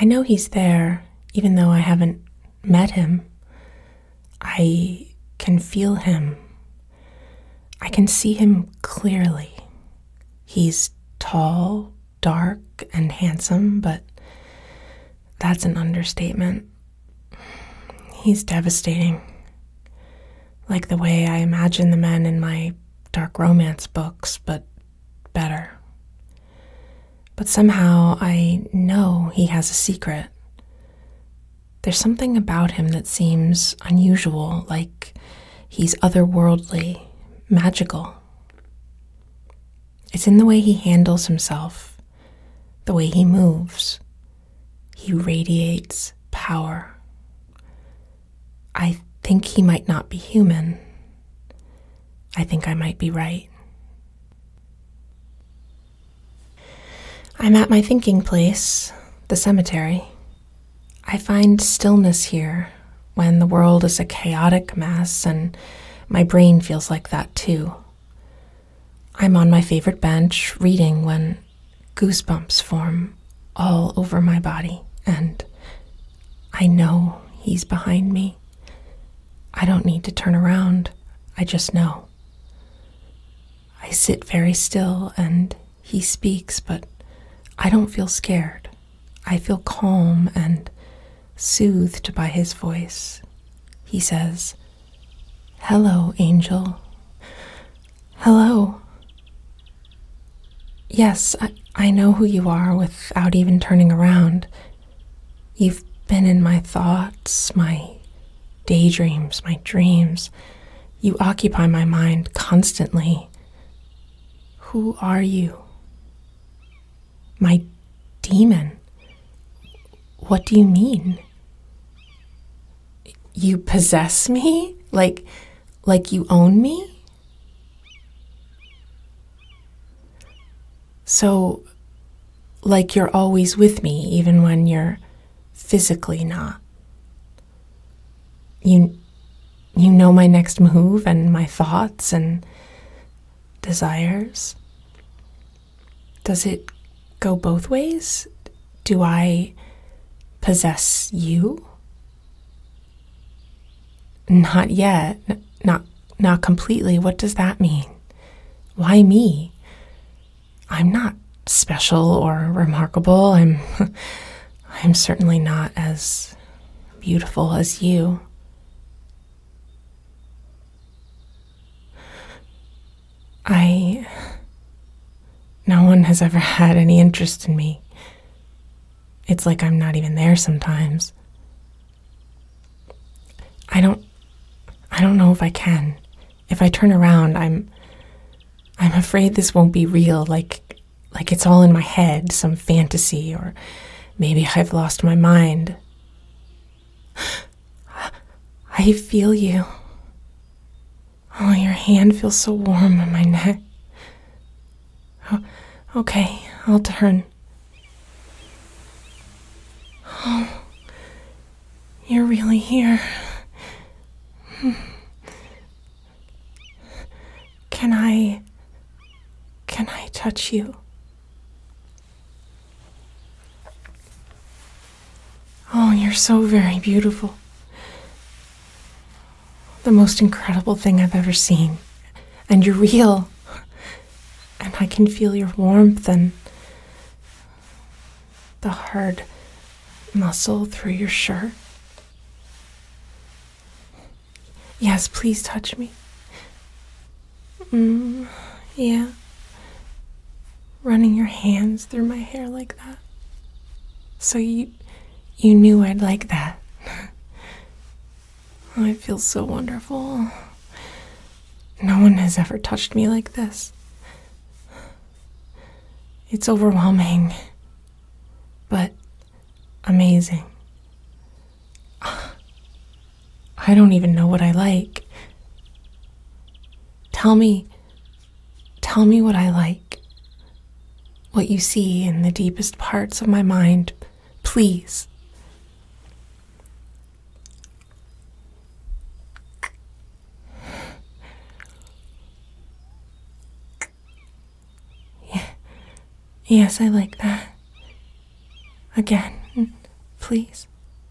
I know he's there, even though I haven't met him. I can feel him. I can see him clearly. He's tall, dark, and handsome, but that's an understatement. He's devastating. Like the way I imagine the men in my dark romance books, but better. But somehow I know he has a secret. There's something about him that seems unusual, like he's otherworldly, magical. It's in the way he handles himself, the way he moves. He radiates power. I think he might not be human. I think I might be right. I'm at my thinking place, the cemetery. I find stillness here when the world is a chaotic mess, and my brain feels like that too. I'm on my favorite bench reading when goosebumps form all over my body, and I know he's behind me. I don't need to turn around, I just know. I sit very still and he speaks, but I don't feel scared. I feel calm and soothed by his voice. He says, "Hello, Angel." Hello. Yes, I know who you are without even turning around. You've been in my thoughts, my daydreams, my dreams. You occupy my mind constantly. Who are you? My demon. What do you mean? You possess me? Like you own me? So, like you're always with me, even when you're physically not. You know my next move and my thoughts and desires. Does it go both ways? Do I possess you? Not yet. Not completely. What does that mean? Why me? I'm not special or remarkable. I'm certainly not as beautiful as you. No one has ever had any interest in me. It's like I'm not even there sometimes. I don't know if I can. If I turn around, I'm afraid this won't be real, like it's all in my head, some fantasy, or maybe I've lost my mind. I feel you. Oh, your hand feels so warm on my neck. Oh, okay, I'll turn. Oh, you're really here. Can I touch you? Oh, you're so very beautiful. The most incredible thing I've ever seen. And you're real. And I can feel your warmth and the hard muscle through your shirt. Yes, please touch me. Yeah. Running your hands through my hair like that. So you knew I'd like that. Oh, it feels so wonderful. No one has ever touched me like this. It's overwhelming, but amazing. I don't even know what I like. Tell me what I like. What you see in the deepest parts of my mind, please. Yes, I like that. Again, please?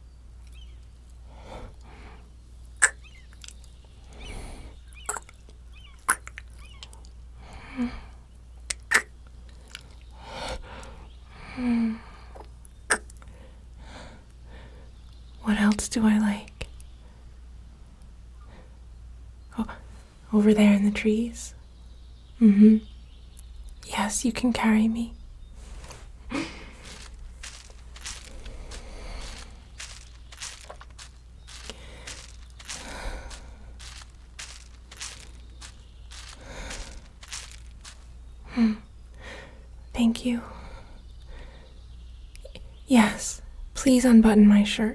What else do I like? Oh, over there in the trees? Yes, you can carry me. Thank you. Yes, please unbutton my shirt.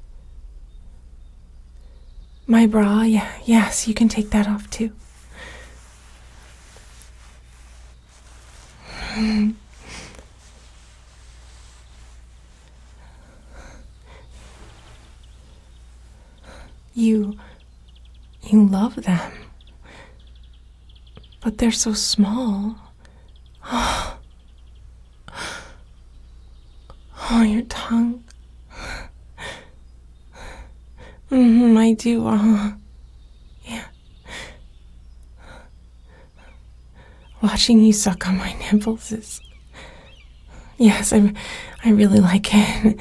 My bra, yes, you can take that off too. You love them, but they're so small. Oh, your tongue. I do. Yeah. Watching you suck on my nipples is. Yes, I really like it.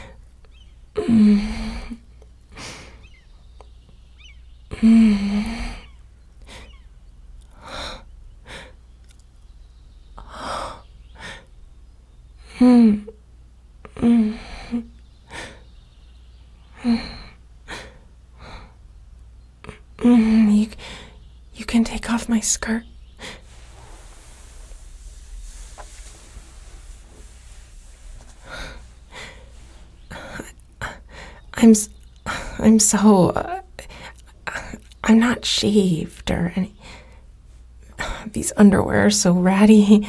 You can take off my skirt. I'm so. I'm not shaved or any. These underwear are so ratty.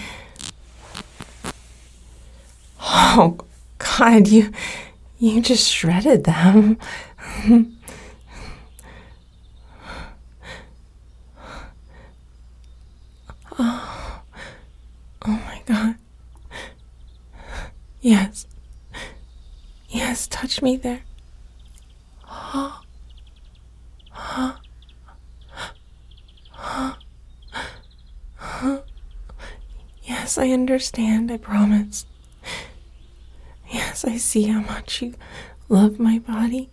Oh, God, you just shredded them. Oh my God. Yes. Yes, touch me there. Yes, I understand, I promise. Yes, I see how much you love my body.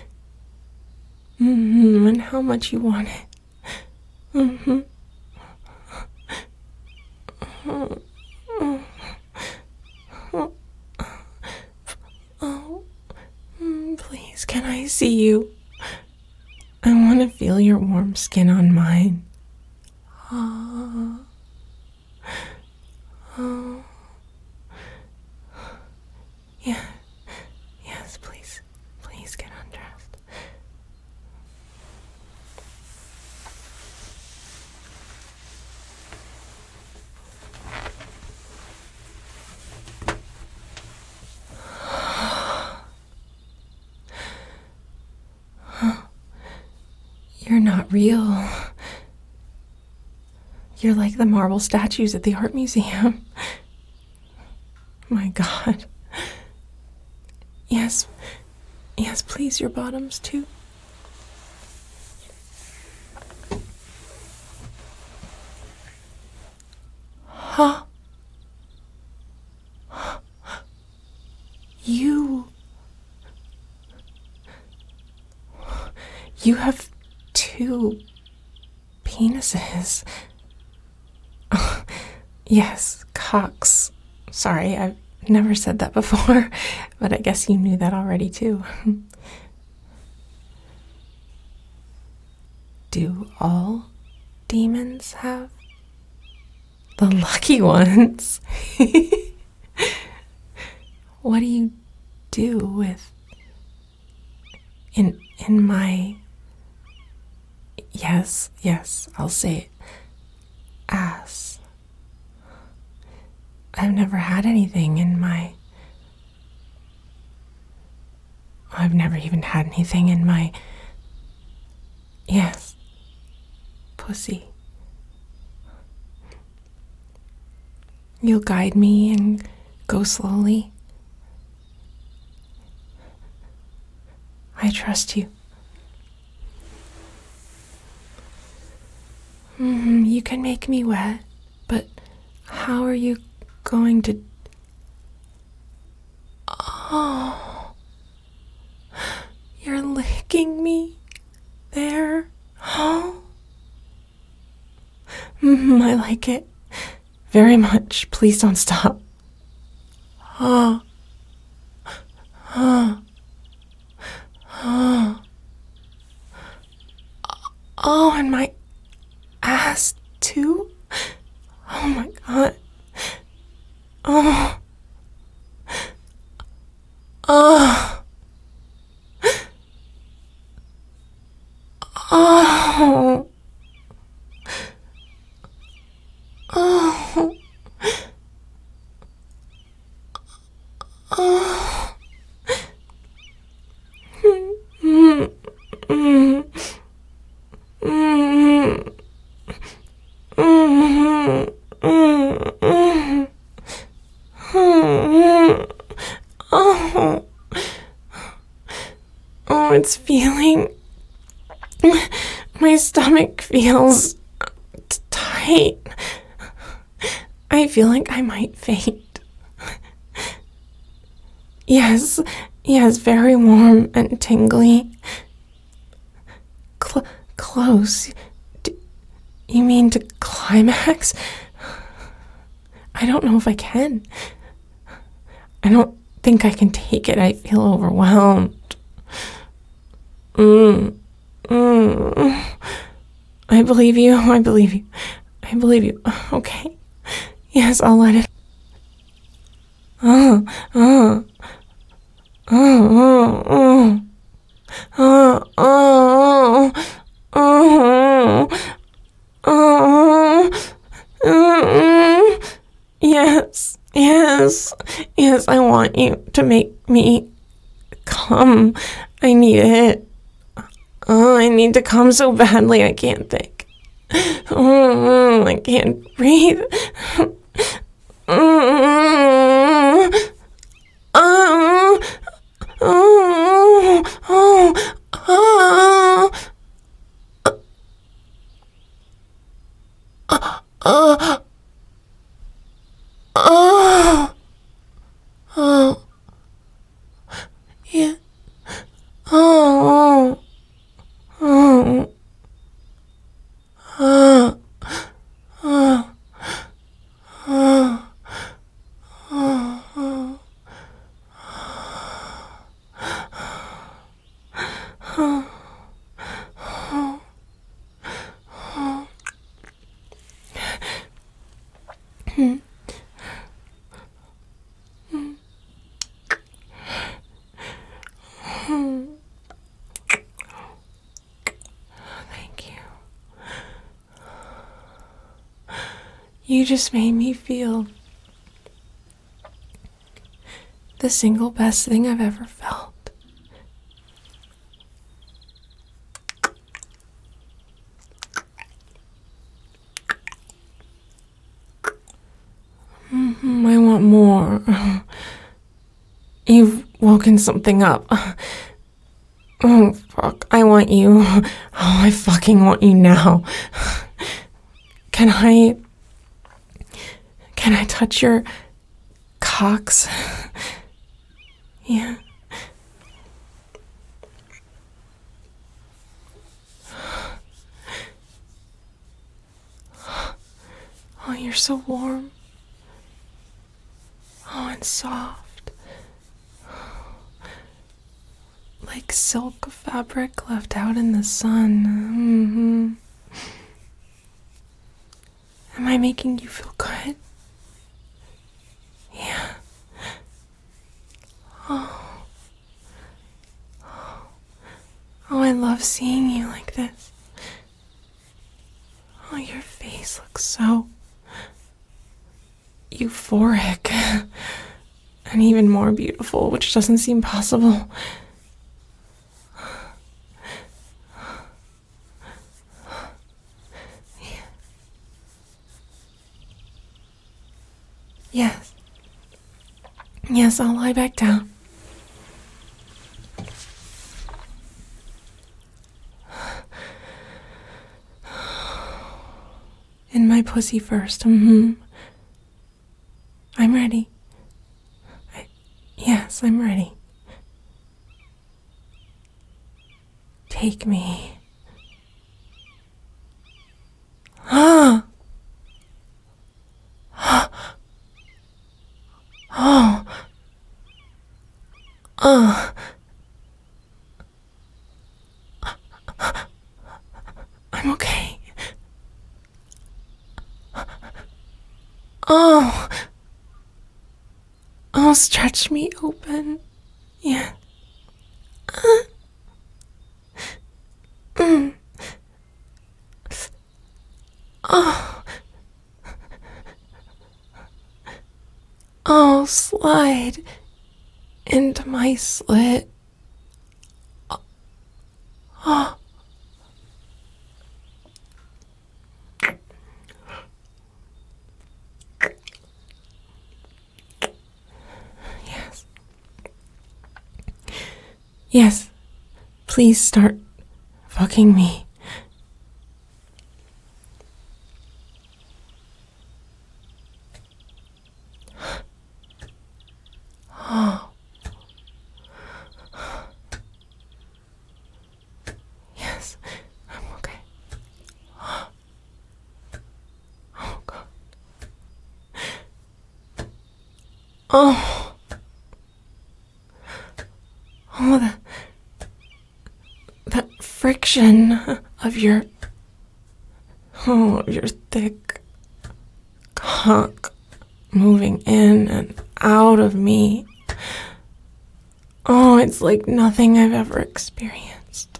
And how much you want it. Oh, please, can I see you? I want to feel your warm skin on mine. Oh. Yeah. Yes, please. Please get undressed. You're not real. You're like the marble statues at the art museum. My God. Yes. Yes, please, your bottoms too. Huh? You have two penises. Yes, cocks. Sorry, I've never said that before, but I guess you knew that already too. Do all demons have? The lucky ones. What do you do with in my yes, I'll say it. Ass. I've never had anything in my I've never even had anything in my yes, pussy. You'll guide me and go slowly. I trust you. You can make me wet, but how are you going to... Oh, you're licking me there. Oh. I like it very much. Please don't stop. Oh. Oh. Oh. Oh, and my ass too? Oh my god. Oh. Oh. Oh. Oh. Oh. Oh, it's feeling... My stomach feels tight. I feel like I might faint. Yes, very warm and tingly. Close. You mean to climax? I don't know if I can. I don't think I can take it. I feel overwhelmed. I believe you. Okay. Yes, I'll let it. Yes, I want you to make me come. I need it. I need to come so badly, I can't think. I can't breathe. Yeah. Thank you. You just made me feel the single best thing I've ever felt. I want more. You've woken something up. Oh, fuck. I want you. Oh, I fucking want you now. Can I touch your cocks? Yeah. Oh, you're so warm. Oh, and soft. Like silk fabric left out in the sun. Am I making you feel good? Yeah. Oh, I love seeing you like this. Oh, your face looks so euphoric and even more beautiful, which doesn't seem possible. Yes, I'll lie back down. in my pussy first. I'm ready. Yes, I'm ready. Take me. Oh. I'm okay. Oh. Oh, stretch me open. Yeah. Oh. Oh, slide into my slit. Oh. Yes. Yes. Please start fucking me. Oh. Yes. I'm okay. Oh, God. Oh. Oh, that friction of your thick cock moving in and out of me. Oh, it's like nothing I've ever experienced.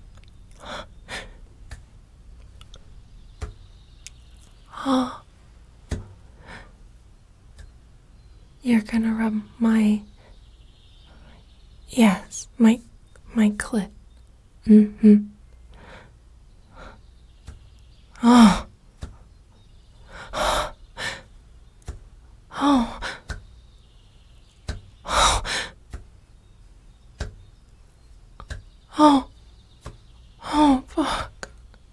Oh. You're gonna rub my... Yes, my clit. Oh. Oh. Oh. Oh, fuck.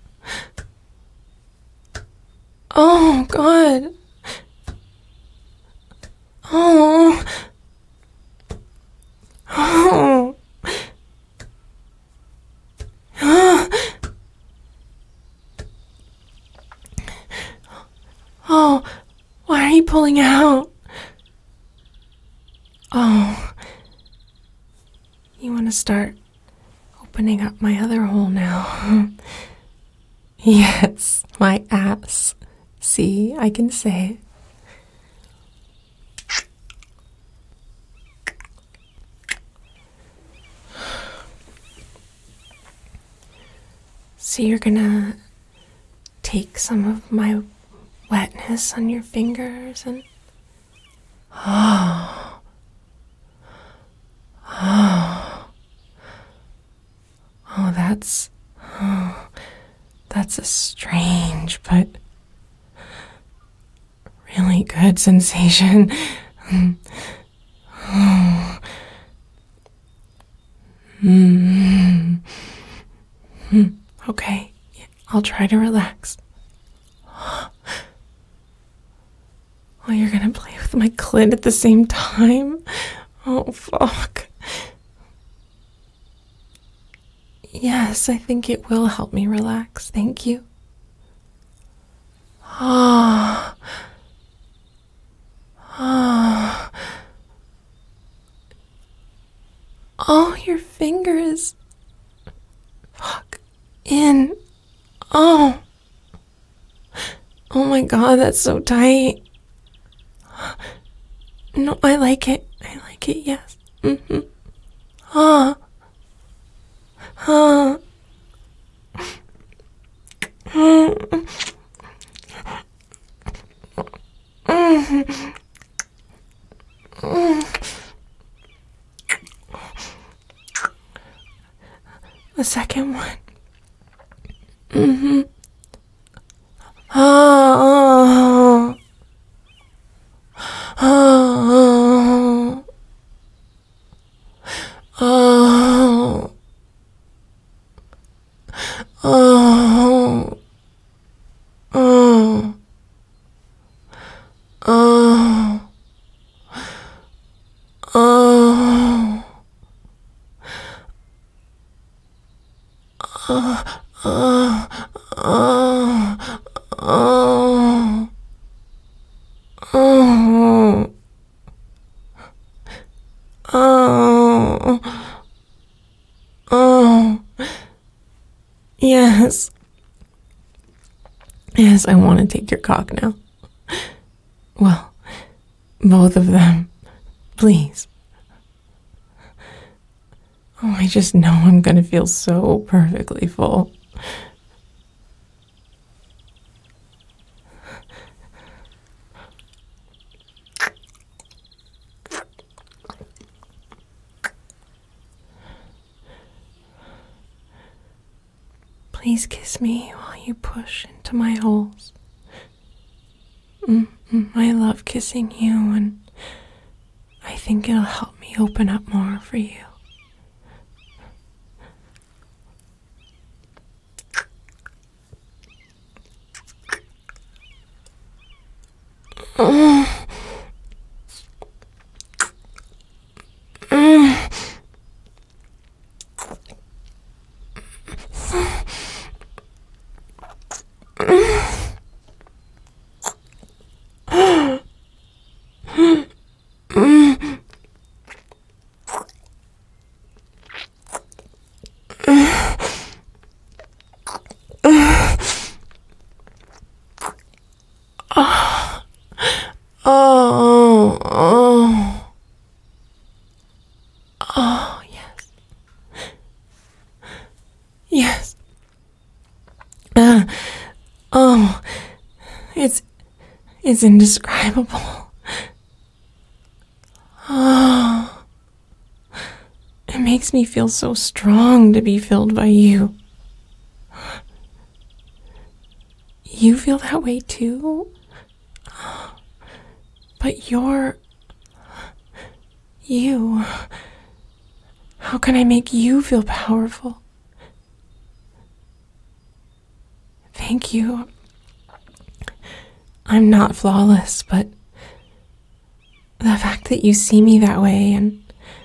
Oh, God. Oh. Oh. Oh. Why are you pulling out? Oh. You want to start opening up my other hole now? Yes, my ass. See, I can say it. So you're gonna take some of my wetness on your fingers and... Oh. Oh. Oh, that's... Oh, that's a strange but really good sensation. Oh. Okay, I'll try to relax. Oh, you're gonna play with my clit at the same time? Oh, fuck. Yes, I think it will help me relax. Thank you. Ah. Ah. Oh, your fingers. Fuck. In. Oh. Oh my God, that's so tight. No, I like it. I like it, yes. Ah. Ah. The second one. Oh. Oh. Oh. Oh. Oh. Yes. Yes, I want to take your cock now. Well, both of them. Please. Oh, I just know I'm gonna feel so perfectly full. Please kiss me while you push into my holes. I love kissing you, and I think it'll help me open up more for you. Oh, oh, oh, yes. Yes. Oh, it's indescribable. Oh, it makes me feel so strong to be filled by you. You feel that way too? But you're you. How can I make you feel powerful? Thank you. I'm not flawless, but the fact that you see me that way and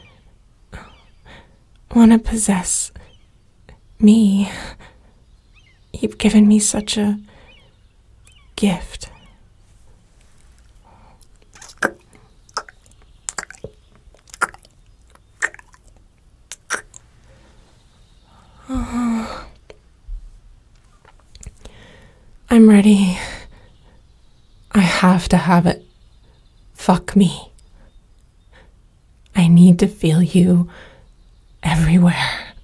want to possess me, you've given me such a gift. I'm ready. I have to have it. Fuck me. I need to feel you everywhere.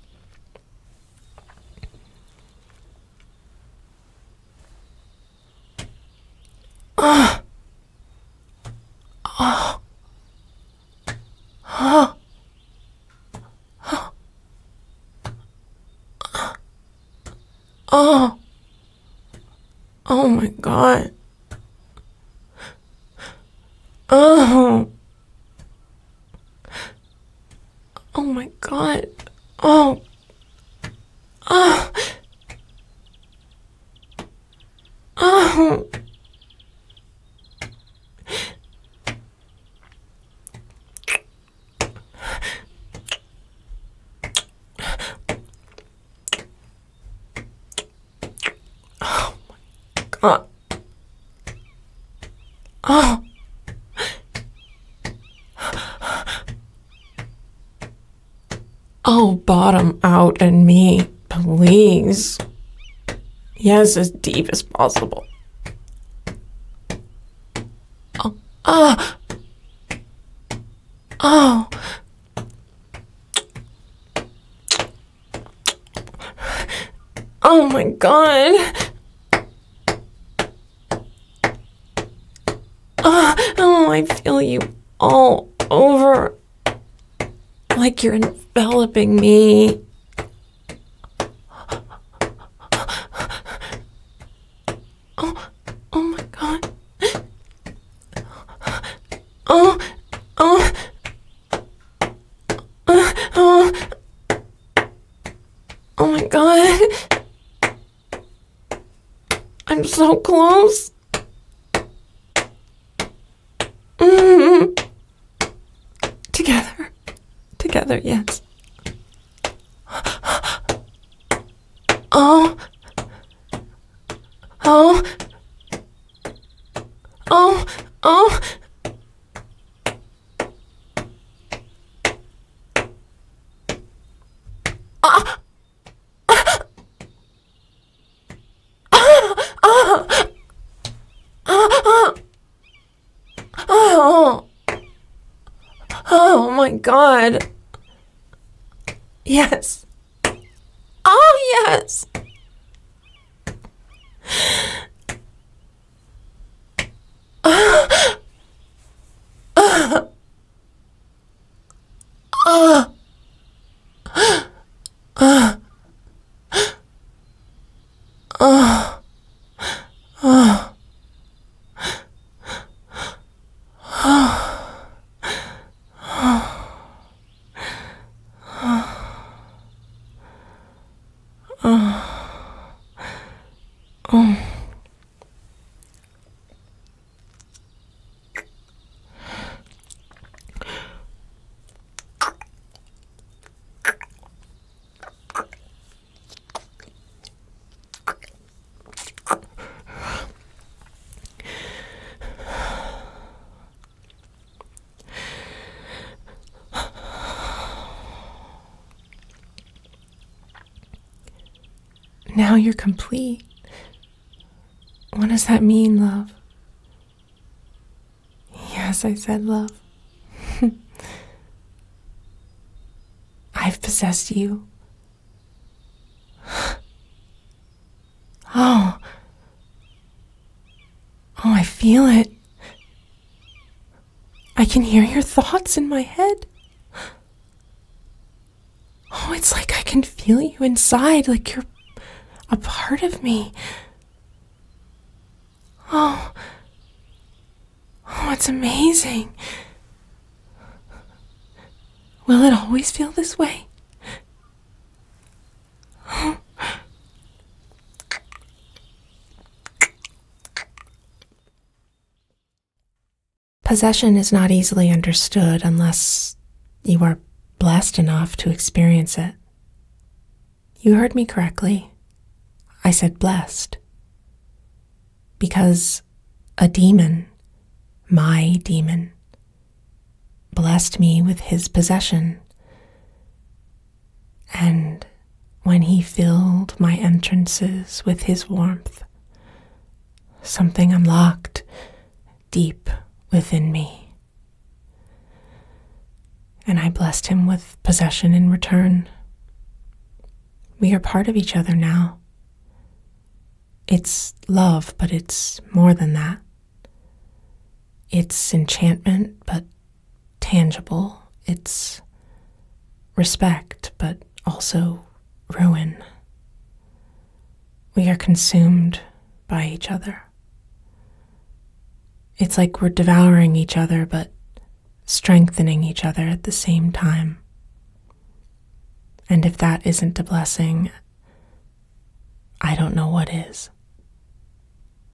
Oh. Oh. Oh. Oh. Oh my God. Oh. Oh my God. Oh. Oh. Oh. Oh my God. Oh. Oh, bottom out and me, please. Yes, as deep as possible. Oh. Oh. Oh. Oh my God. Oh, I feel you all over. Like you're enveloping me. Oh, oh my God. Oh, oh, oh, oh my God. I'm so close. Together, yes. Oh, oh, oh, oh. Oh, oh my God. Yes. Oh, yes. Now you're complete. What does that mean, love? Yes, I said love. I've possessed you. Oh. Oh, I feel it. I can hear your thoughts in my head. Oh, it's like I can feel you inside, like you're a part of me. Oh. Oh, it's amazing. Will it always feel this way? Possession is not easily understood unless you are blessed enough to experience it. You heard me correctly. I said blessed. Because a demon, my demon, blessed me with his possession. And when he filled my entrances with his warmth, something unlocked deep within me. And I blessed him with possession in return. We are part of each other now. It's love, but it's more than that. It's enchantment, but tangible. It's respect, but also ruin. We are consumed by each other. It's like we're devouring each other, but strengthening each other at the same time. And if that isn't a blessing, I don't know what is.